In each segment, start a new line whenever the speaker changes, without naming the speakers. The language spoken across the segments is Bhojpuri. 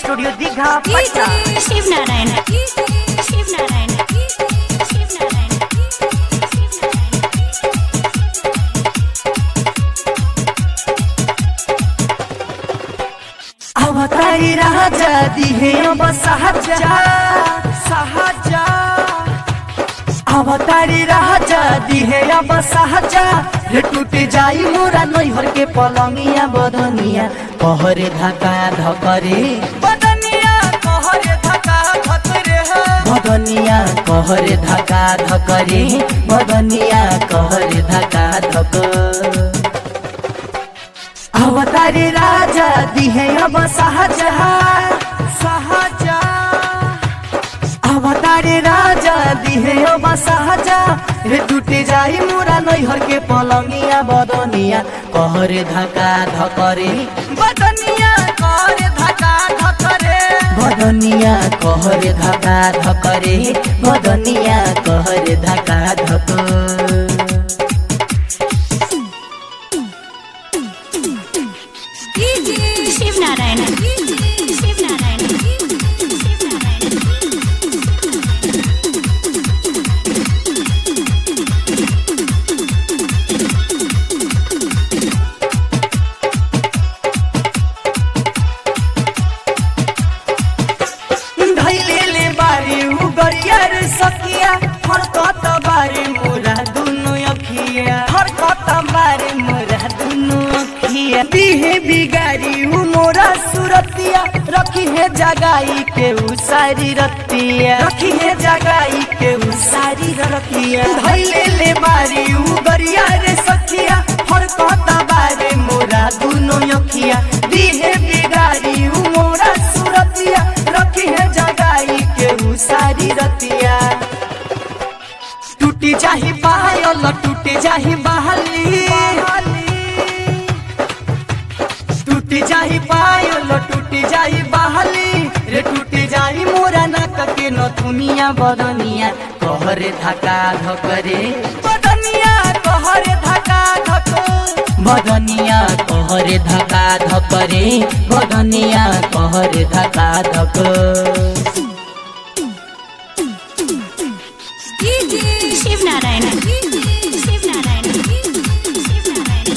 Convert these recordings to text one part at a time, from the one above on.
स्टूडियो दीघा पटना।
शिव नारायण शिव नारायण शिव नारायण।
अवतारी राजा दिहे अब सहजा सहजा। अवतारी राजा दिहे अब सहजा रे टूटे जाई मोरा नैहर के पलंगिया बदनिया कहरे धका धकरे बदनिया कहरे धका धकरे बदनिया कहरे धका धकरे बदनिया कहरे धका धक। अवतारी राजा दिहे अब सहजा सहजा। अवतारी राजा दिहे अब सहजा रे टूटे जाई मोरा नैहर के पलंगिया बदनिया कहरे धका धकरे बदनिया कहरे धका धकरे बदनिया कहरे धका धकरे बदनिया कहरे धका धक।
शिव नारायण शिव नारायण शिव नारायण।
धैले बारी उगरिया रे सकिया हरकत बारी मोरा दुनु अखिया हरकत बारी मोरा दुनु अखिया दिहे बिगारी उ मोरा सुरतिया रखी है जगाई के उ सारी रतिया रखी है जगाई के उ सारी रतिया। धैले बारी उगरिया रे सकिया हरकत बारी मोरा दुनु अखिया दिहे बिगारी उ मोरा सुरतिया रखी है जगाई के उ सारी रतिया। टूटी जाही पायल टूटी जाही बहाली टूटी जाही पायल टूटी जाही बहाली रे टूटी जाही मोरा नाक के नथुनिया बदनिया कहरे धका धकरे बदनिया कहरे धका धक बदनिया कहरे धका धकरे बदनिया कहरे धका धक।
शिव नारायण शिव नारायण शिव नारायण।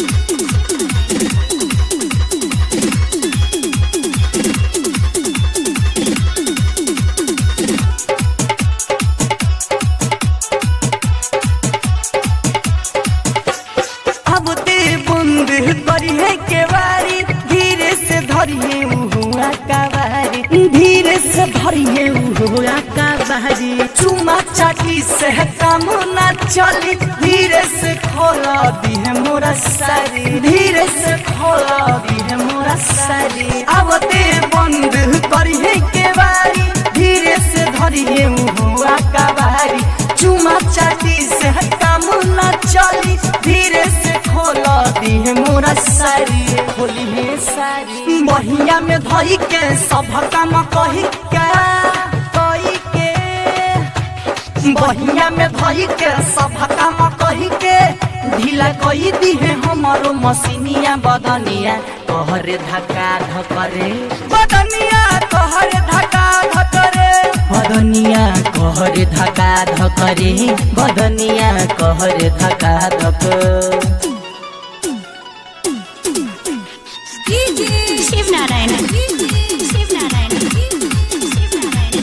अब ते बंद करी है केवारी धीरे से धरी है हुआ कवारी धीरे से धरी है हुआ कवारी चुमा चाटी से काम ना चली धीरे से खोला दी है मोरा सारी धीरे से खोला दी है मोरा सारी। अब ते बंद करी है केवारी धीरे से धरी है हुआ कवारी चुमा चाटी से काम ना चली धीरे से खोला दी है मोरा सारी खोली है सारी। बहिया में धई के सब काम कही के बहिया में धई के सब काम कही के ढीला कही दी है हमारो मसीनिया बदनिया कहरे धका धकरे बदनिया कहरे धका धकरे बदनिया कहरे धका धकरे बदनिया कहरे धका धक।
शिव नारायण शिव नारायण शिव नारायण।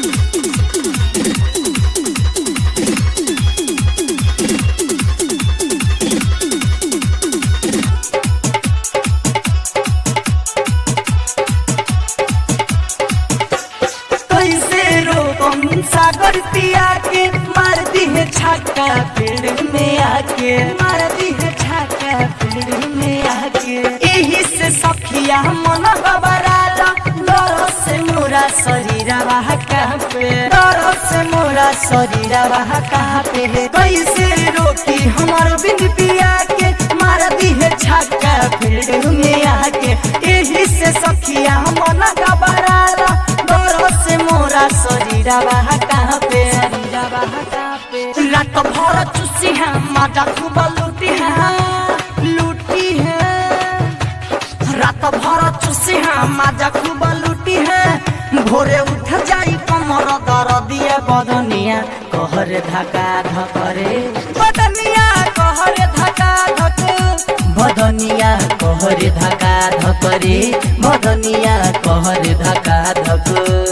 कैसे रोकम सागर पिया के मार दी है छक्का पेड़ में आके मार दी है छक्का पेड़ में आके यही से सखिया मन घबराला डर से मोरा शरीर वहाँ कहाँ पे डर से मोरा शरीर वहाँ कहाँ पे है। कैसे रोकी हमारो बिन पिया के मार दी है छक्का पेड़ में आके यही से सखिया मन घबराला डर से मोरा शरीर वहाँ कहाँ पे रात भर चुसी है माता खूब लूटी है रात भर चुसी जी हाँ माजा खूब लूटी है भोरे उठ जाई कमर दर्दिया बदनिया कहरे धका धकरे बदनिया कहरे धका धक बदनिया कहरे धका धकरे बदनिया कहरे धका धक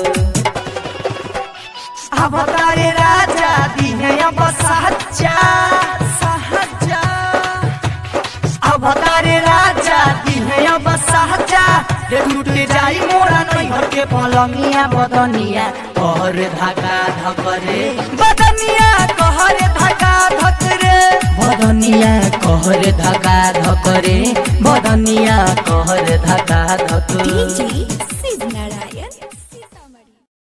अवतारे राजा दिने अब सहजा सहजा अवतारे राजा दिने अब सहजा रे टूटे जाई मोरा नैहर के पलंगिया बदनिया कहरे धका धकरे बदनिया कहरे धका धकरे बदनिया कहरे धका धकरे बदनिया कहरे धका धक
DJ